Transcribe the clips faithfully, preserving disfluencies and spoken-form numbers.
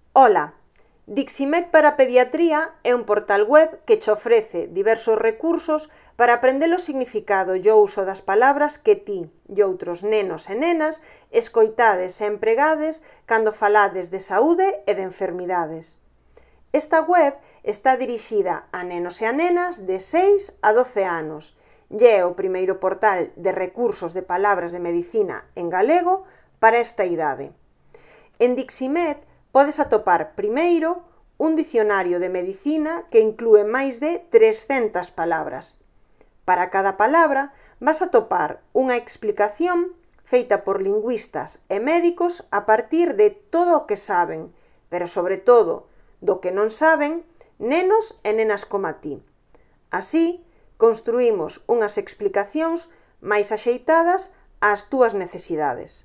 Ola, Diximed para Pediatría é un portal web que che ofrece diversos recursos para aprender o significado e o uso das palabras que ti e outros nenos e nenas escoitades e empregades cando falades de saúde e de enfermidades. Esta web está dirixida a nenos e a nenas de seis a doce anos e é o primeiro portal de recursos de palabras de medicina en galego para esta idade. En Diximed podes atopar primeiro un dicionario de medicina que inclúe máis de trescentas palabras. Para cada palabra vas a atopar unha explicación feita por lingüistas e médicos a partir de todo o que saben, pero sobre todo do que non saben nenos e nenas coma ti. Así, construímos unhas explicacións máis axeitadas ás túas necesidades.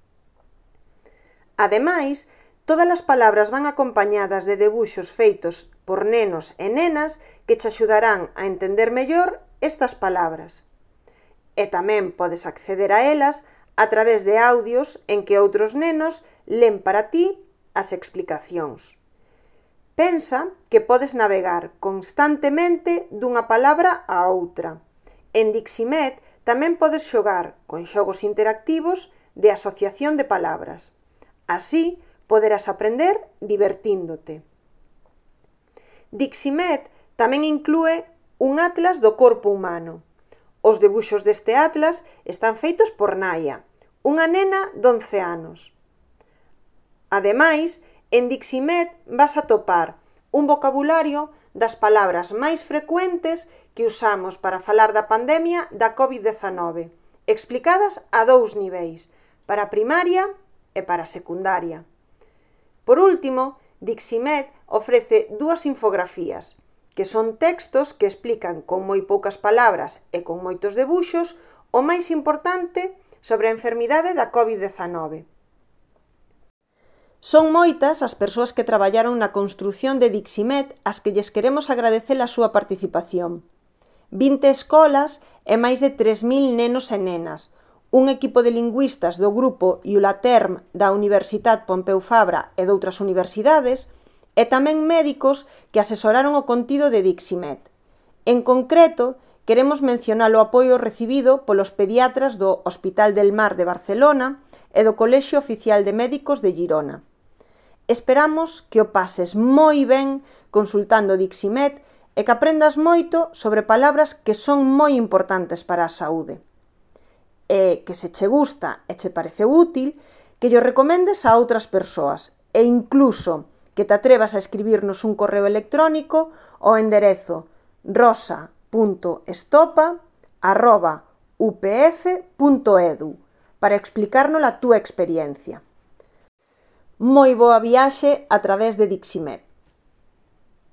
Ademais, todas as palabras van acompañadas de debuxos feitos por nenos e nenas que che axudarán a entender mellor estas palabras. E tamén podes acceder a elas a través de audios en que outros nenos len para ti as explicacións. Pensa que podes navegar constantemente dunha palabra a outra. En Diximed tamén podes xogar con xogos interactivos de asociación de palabras. Así, poderás aprender divertíndote. Diximed tamén inclúe un atlas do corpo humano. Os debuxos deste atlas están feitos por Naya, unha nena de once anos. Ademais, en Diximed vas a topar un vocabulario das palabras máis frecuentes que usamos para falar da pandemia da covid dezanove, explicadas a dous niveis, para primaria e para secundaria. Por último, Diximed ofrece dúas infografías, que son textos que explican con moi poucas palabras e con moitos debuxos o máis importante sobre a enfermidade da covid dezanove. Son moitas as persoas que traballaron na construción de Diximed as que lles queremos agradecer a súa participación. vinte escolas e máis de tres mil nenos e nenas, un equipo de lingüistas do grupo Iulaterm da Universitat Pompeu Fabra e doutras universidades, e tamén médicos que asesoraron o contido de Diximed. En concreto, queremos mencionar o apoio recibido polos pediatras do Hospital del Mar de Barcelona e do Colexio Oficial de Médicos de Girona. Esperamos que o pases moi ben consultando Diximed e que aprendas moito sobre palabras que son moi importantes para a saúde. E que se che gusta e che pareceu útil, que llo recomendes a outras persoas e incluso que te atrevas a escribirnos un correo electrónico ao enderezo rosa punto estopa arroba u p f punto edu para explicarnos a túa experiencia. Moi boa viaxe a través de Diximed.